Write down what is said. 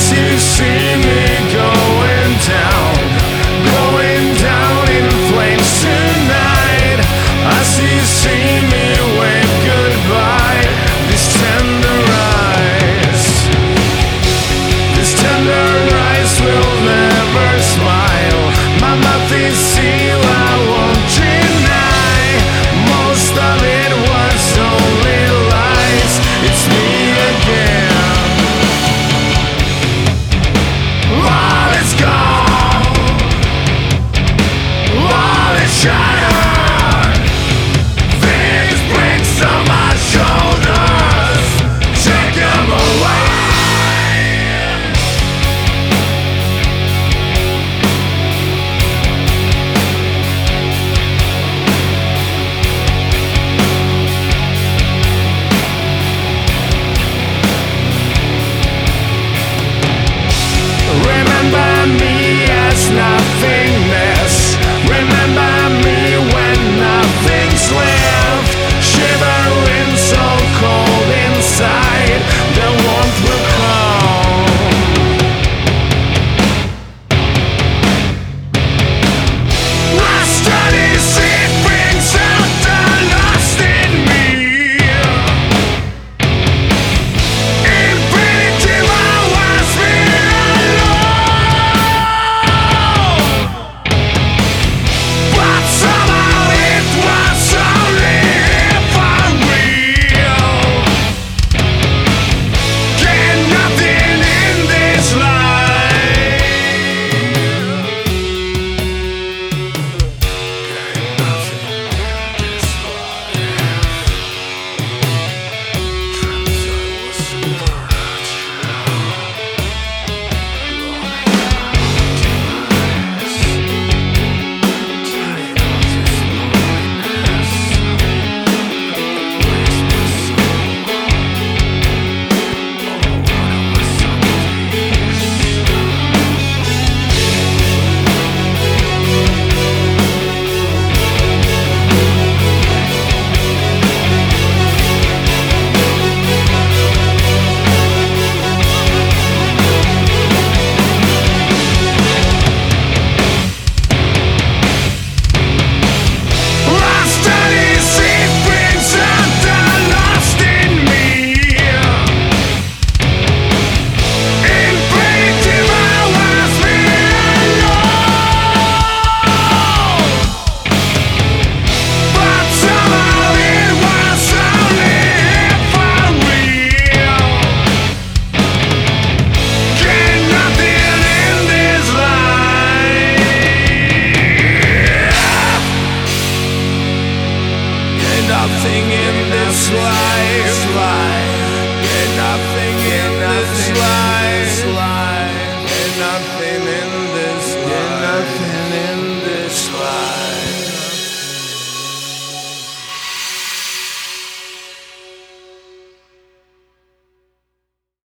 see me going down in flames tonight. I see me wave goodbye. These tender eyes will never smile. My mouth is sealed, I won't deny. Most of it was only lies. It's me again. All is gone, all is shattered. These bricks on my shoulders, take them away. Remember me as nothing.